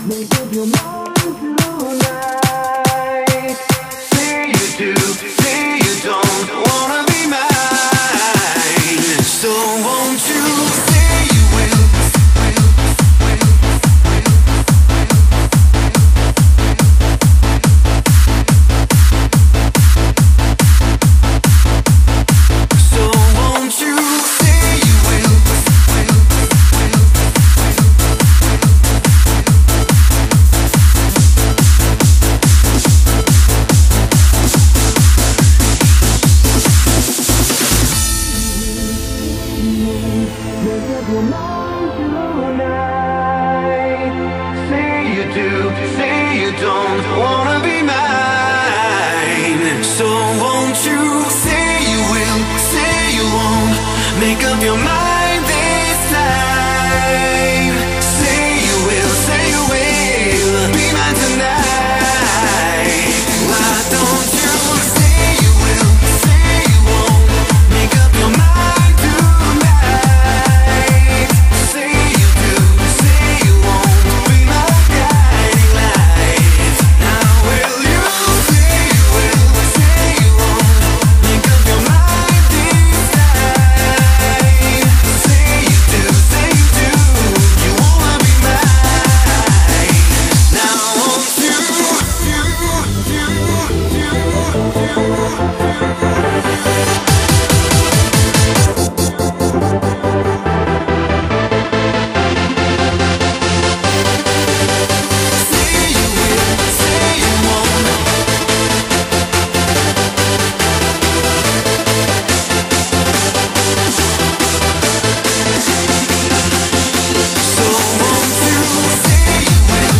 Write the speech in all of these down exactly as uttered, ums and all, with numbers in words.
Make up your mind tonight. Say you do, say you don't wanna be mine. So won't you say you will? So won't you say you will? Make up your mind tonight. Say you do, say you don't wanna be mine. So won't you say you will, say you won't. Make up your mind this time. Say you will, say you will be mine tonight. Why don't you say you will, say you won't. Make up your mind tonight. Say you do, say you won't be my guiding light. Now will you say you will, say you won't. Make up your mind this time. Say you do, say you do, you wanna be mine. Now won't you, you, you, you, say you will, say you won't. So won't you say you will?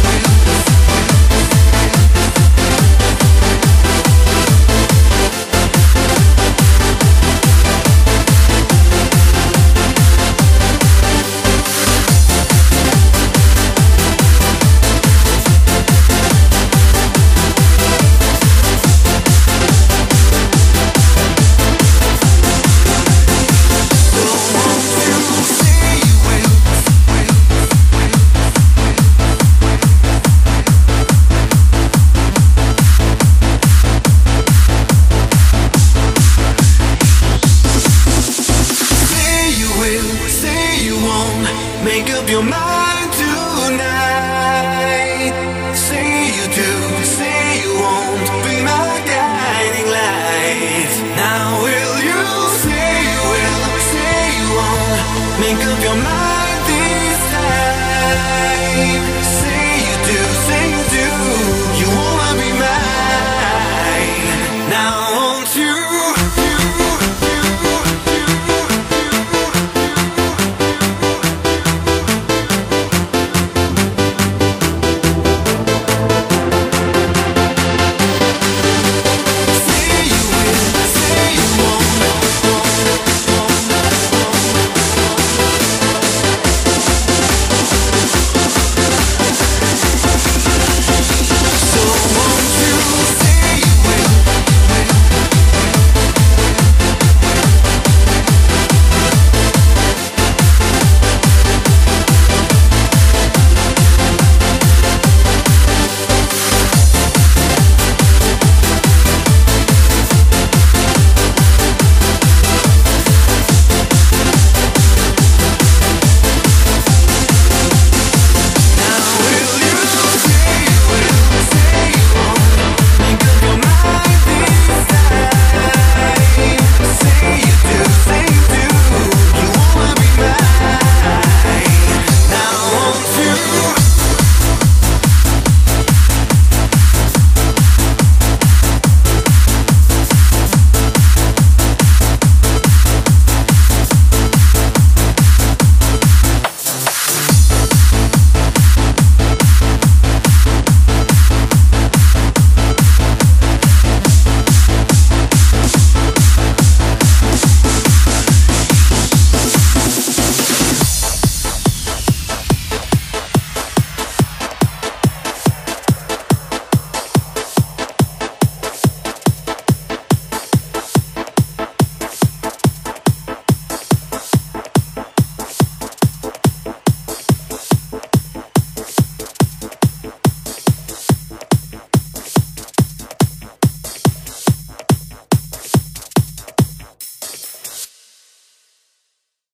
Say you will, say you won't. Make up your mind tonight. Say you do, say you won't be my guiding light. Now will you say you will, say you won't. Make up your mind this time. Say you do, say you do, you